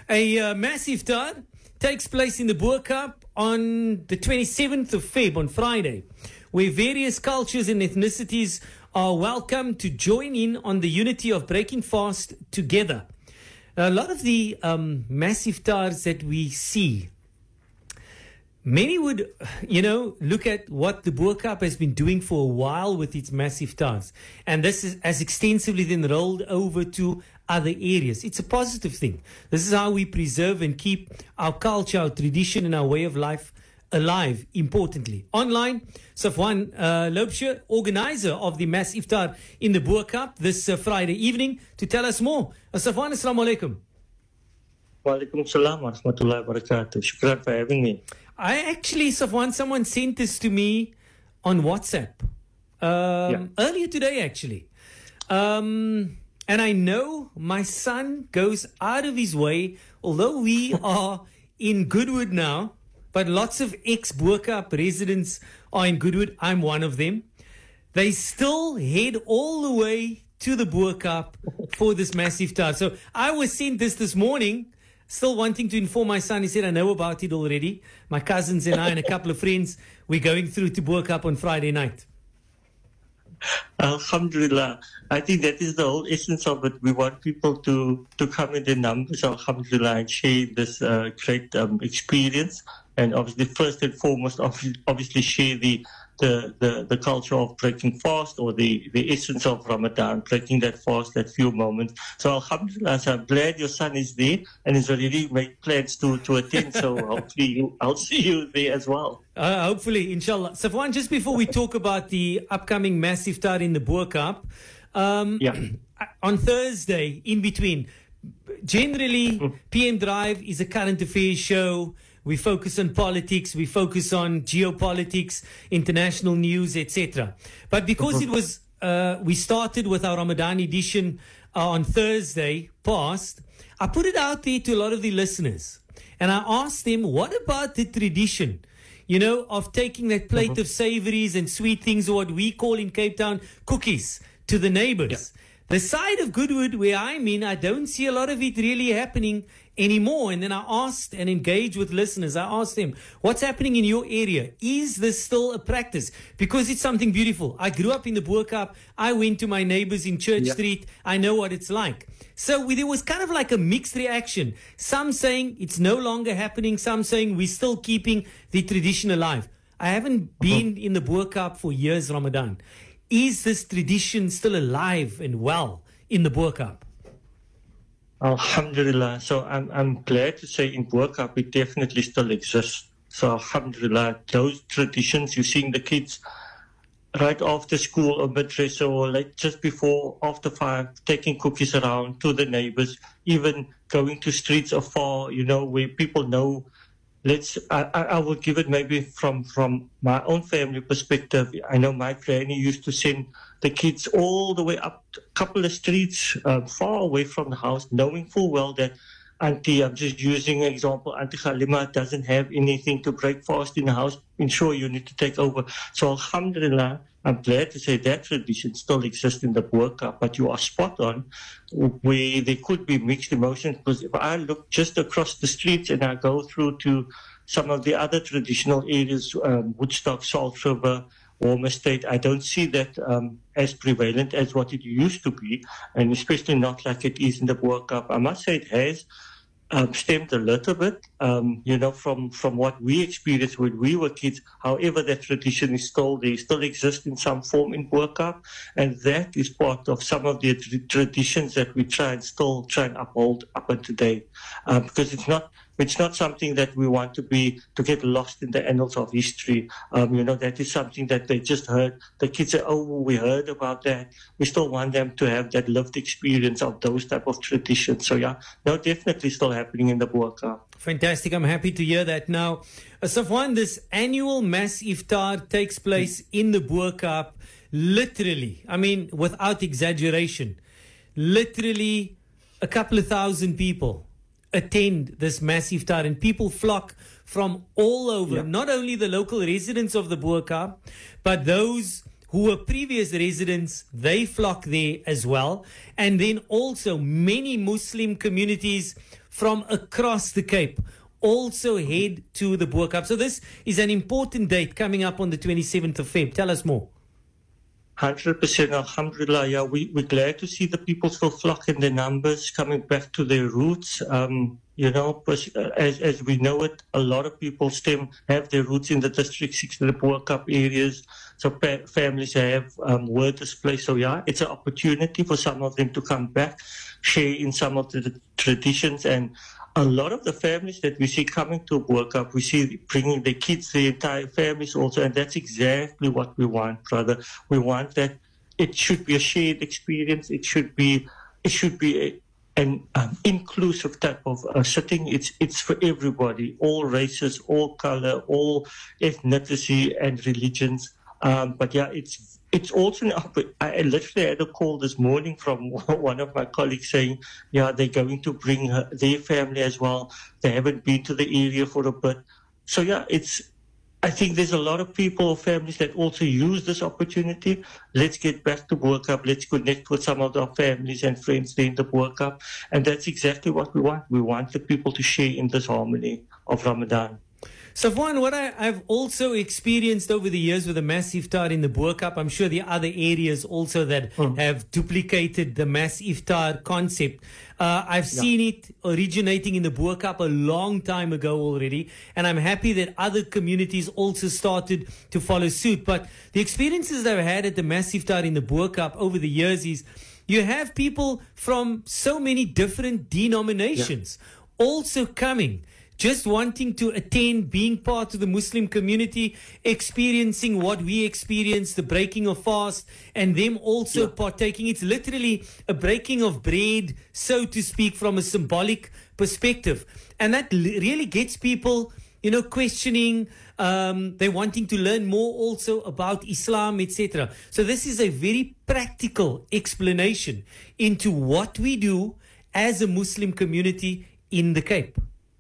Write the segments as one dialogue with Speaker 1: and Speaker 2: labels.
Speaker 1: A massive iftar takes place in the Boer Cup on the 27th of Feb, on Friday, where various cultures and ethnicities are welcome to join in on the unity of breaking fast together. Now, a lot of the massive iftars that we see, many would, look at what the Boer Cup has been doing for a while with its massive iftars. And this has extensively then rolled over to other areas. It's a positive thing. This is how we preserve and keep our culture, our tradition, and our way of life alive, importantly. Online, Safwan Loubser, organizer of the Mass Iftar in the Boer Cup this Friday evening, to tell us more. Safwan, assalamu alaikum.
Speaker 2: Wa alaikum salam wa rahmatullahi wa barakatuh. Shukran for having me.
Speaker 1: Safwan, someone sent this to me on WhatsApp earlier today, actually. And I know my son goes out of his way, although we are in Goodwood now, but lots of ex-Boer Cup residents are in Goodwood. I'm one of them. They still head all the way to the Boer Cup for this massive iftar. So I was sent this morning, still wanting to inform my son. He said, I know about it already. My cousins and I and a couple of friends, we're going through to Boer Cup on Friday night.
Speaker 2: Alhamdulillah. I think that is the whole essence of it. We want people to come in their numbers, alhamdulillah, and share this great experience. And obviously, first and foremost, obviously share the culture of breaking fast, or the essence of Ramadan, breaking that fast, that few moments. So alhamdulillah, so I'm glad your son is there and has already made plans to attend. So hopefully I'll see you there as well.
Speaker 1: Hopefully, inshallah. Safwan, just before we talk about the upcoming massive iftar in the Boer Cup, on Thursday, in between, generally, PM Drive is a current affairs show. We focus on politics, we focus on geopolitics, international news, etc. But because it was, we started with our Ramadan edition on Thursday past, I put it out there to a lot of the listeners. And I asked them, what about the tradition, of taking that plate of savories and sweet things, or what we call in Cape Town, cookies, to the neighbors? Yeah. The side of Goodwood where I'm in, I don't see a lot of it really happening anymore. And then I asked and engaged with listeners. I asked them, what's happening in your area? Is this still a practice? Because it's something beautiful. I grew up in the Boer Cup. I went to my neighbors in Church Street. I know what it's like. So there was kind of like a mixed reaction. Some saying it's no longer happening. Some saying we're still keeping the tradition alive. I haven't been in the Boer Cup for years, Ramadan. Is this tradition still alive and well in the Boer Cup?
Speaker 2: Alhamdulillah. So I'm glad to say in Boer Cup it definitely still exists. So alhamdulillah, those traditions, you're seeing the kids right after school or madrasa, or like just before, after 5, taking cookies around to the neighbors, even going to streets afar, where people know. I will give it maybe from my own family perspective. I know my granny used to send the kids all the way up a couple of streets far away from the house, knowing full well that Auntie, I'm just using an example, Auntie Khalima doesn't have anything to break fast in the house. Ensure you need to take over. So alhamdulillah, I'm glad to say that tradition still exists in the Boer Cup, but you are spot on where there could be mixed emotions, because if I look just across the streets and I go through to some of the other traditional areas, Woodstock, Salt River, Warm Estate, I don't see that as prevalent as what it used to be, and especially not like it is in the Boer Cup. I must say it has stemmed a little bit, from what we experienced when we were kids. However, that tradition is still there, still exists in some form in Boer Cup, and that is part of some of the traditions that we try and uphold up until today, because it's not something that we want to get lost in the annals of history. That is something that they just heard. The kids say, oh, we heard about that. We still want them to have that lived experience of those type of traditions. So definitely still happening in the Boer Cup.
Speaker 1: Fantastic. I'm happy to hear that. Now, Safwan, this annual mass iftar takes place in the Boer Cup, literally, without exaggeration, literally a couple of thousand people attend this massive iftar, and people flock from all over, not only the local residents of the Boer Cup, but those who were previous residents, they flock there as well. And then also many Muslim communities from across the Cape also head to the Boer Cup. So this is an important date coming up on the 27th of Feb. Tell us more.
Speaker 2: 100%, alhamdulillah. Yeah, we're glad to see the people still flocking their numbers, coming back to their roots. You know, as we know it, a lot of people have their roots in the District 6 and the Boer Cup areas. So families have word display. So yeah, it's an opportunity for some of them to come back, share in some of the traditions. And a lot of the families that we see coming to Boer Cup, we see bringing their kids, their entire families also. And that's exactly what we want, brother. We want that it should be a shared experience. It should be an inclusive type of setting. It's for everybody, all races, all color, all ethnicity and religions. But yeah, it's also I literally had a call this morning from one of my colleagues saying, yeah, they're going to bring their family as well. They haven't been to the area for a bit. So yeah, I think there's a lot of people or families that also use this opportunity. Let's get back to Boer Cup. Let's connect with some of our families and friends there in the Boer Cup. And that's exactly what we want. We want the people to share in this harmony of Ramadan.
Speaker 1: Safwan, what I've also experienced over the years with the Mass Iftar in the Boer Cup, I'm sure the other areas also that have duplicated the Mass Iftar concept. I've seen it originating in the Boer Cup a long time ago already, and I'm happy that other communities also started to follow suit. But the experiences that I've had at the Mass Iftar in the Boer Cup over the years is you have people from so many different denominations also coming, just wanting to attend, being part of the Muslim community, experiencing what we experience, the breaking of fast, and them also partaking. It's literally a breaking of bread, so to speak, from a symbolic perspective. And that really gets people, you know, questioning. They're wanting to learn more also about Islam, etc. So this is a very practical explanation into what we do as a Muslim community in the Cape.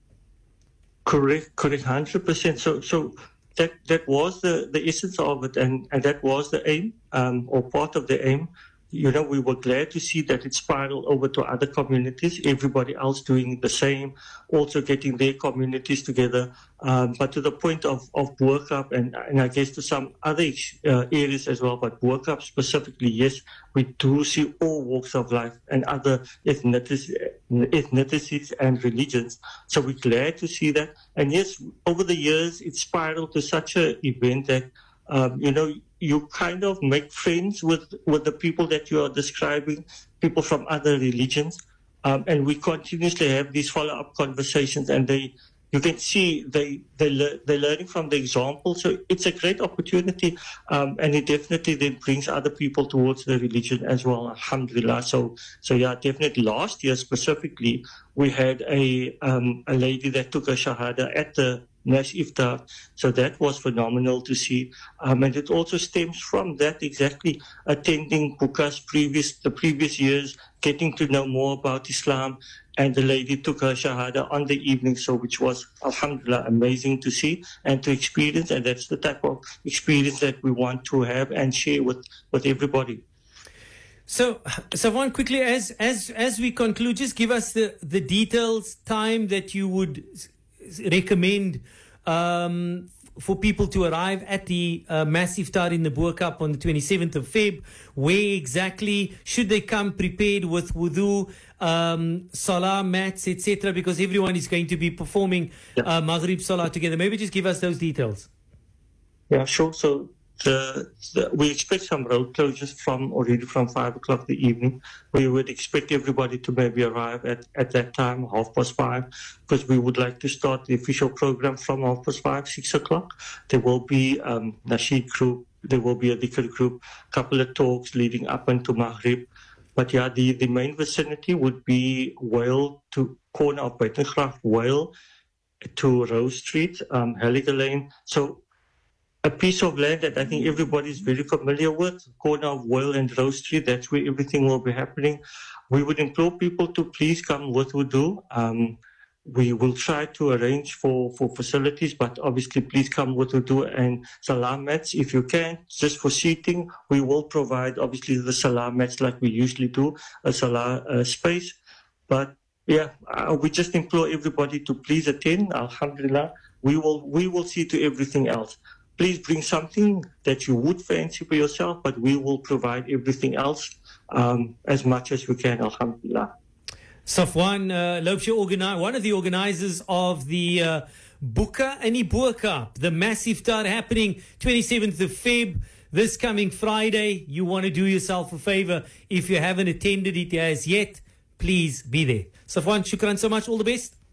Speaker 2: Correct, 100%. So that was the essence of it, and that was the aim, or part of the aim. You know, we were glad to see that it spiraled over to other communities, everybody else doing the same, also getting their communities together. But to the point of Boer Cup, and I guess to some other areas as well, but Boer Cup specifically, yes, we do see all walks of life and other ethnicities and religions. So we're glad to see that. And yes, over the years, it spiraled to such an event that, you know, you kind of make friends with the people that you are describing, people from other religions. And we continuously have these follow-up conversations, and you can see they're learning from the example. So it's a great opportunity, and it definitely then brings other people towards the religion as well, alhamdulillah. So yeah, definitely last year specifically, we had a lady that took a shahada at the Mass Iftar. So that was phenomenal to see. And it also stems from that exactly, attending Bukas the previous years, getting to know more about Islam. And the lady took her shahada on the evening, so which was, alhamdulillah, amazing to see and to experience. And that's the type of experience that we want to have and share with everybody.
Speaker 1: So, Safwan, quickly, as we conclude, just give us the details, time that you would recommend for people to arrive at the Mass Iftar in the Boer Cup on the 27th of Feb. Where exactly should they come prepared with wudu, salah mats, etc.? Because everyone is going to be performing Maghrib Salah together. Maybe just give us those details.
Speaker 2: Yeah, sure. So we expect some road closures already from 5 o'clock in the evening. We would expect everybody to maybe arrive at that time, 5:30, because we would like to start the official program from 5:30, 6 o'clock. There will be Nasheed group, there will be a dhikr group, couple of talks leading up into Maghrib. But yeah, the main vicinity would be Whale to corner of Buitengracht, Whale to Rose Street, Halliger Lane. So a piece of land that I think everybody is very familiar with, corner of Whale and Rose Street. That's where everything will be happening. We would implore people to please come with wudu. We will try to arrange for facilities, but obviously please come with wudu and salah mats if you can. Just for seating, we will provide obviously the salah mats like we usually do, a salah space. But Yeah, we just implore everybody to please attend. Alhamdulillah, we will see to everything else. Please bring something that you would fancy for yourself, but we will provide everything else as much as we can. Alhamdulillah.
Speaker 1: Safwan Loubser, one of the organizers of the Buka and Iboer Cup, the massive iftar happening 27th of Feb, this coming Friday. You want to do yourself a favor. If you haven't attended it as yet, please be there. Safwan, shukran so much. All the best.